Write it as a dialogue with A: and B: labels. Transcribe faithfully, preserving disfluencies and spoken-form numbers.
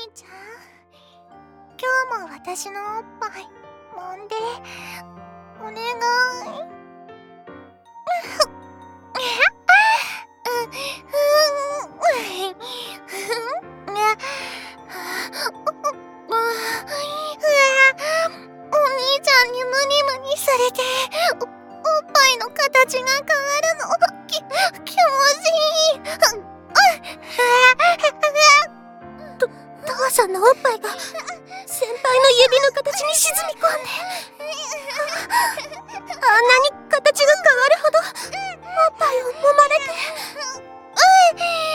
A: ちゃん、今日も私のおっぱい揉んでお願い。お兄ちゃんにムニムニされて お, おっぱいの形が変わるのき気持ちいい。と父さんのおっぱいが先輩の指の形に沈み込んで、あんなに形が変わるほどおっぱいを揉まれて、